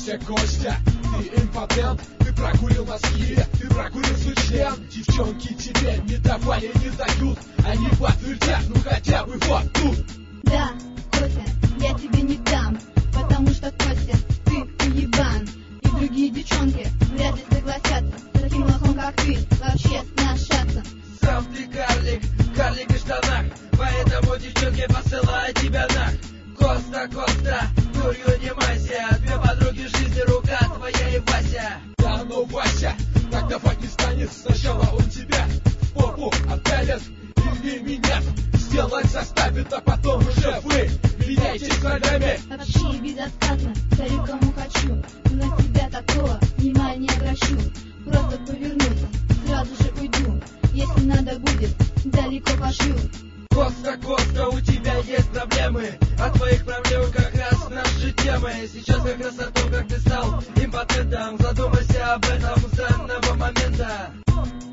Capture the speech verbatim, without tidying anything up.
Костя, Костя, ты импотент, ты прокурил носки, ты прокурил свой член. Девчонки тебе не давали, не дают, они подтвердят, ну хотя бы вот тут. Да, Костя, я тебе не дам, потому что, Костя, ты уебан. И другие девчонки вряд ли согласятся с таким лохом, как ты, вообще сношаться. Сам ты карлик, карлик в штанах, поэтому девчонки посылают тебя нах. Коста, Коста, дурью не майся, две подруги жизни, рука твоя и Вася. Да ну, Вася, так давай не станет, сначала он тебя в попу отпялит или меня сделать заставит, а потом уже вы меняйтесь ролями. Вообще безотказно, дарю кому хочу, но на тебя такого внимания не обращу. Просто повернусь, сразу же уйду, если надо будет, далеко пошлю. Коста, Коста, у тебя есть проблемы, а твоих проблем как раз наши темы. Сейчас как раз о том, как ты стал импотентом, задумайся об этом с данного момента.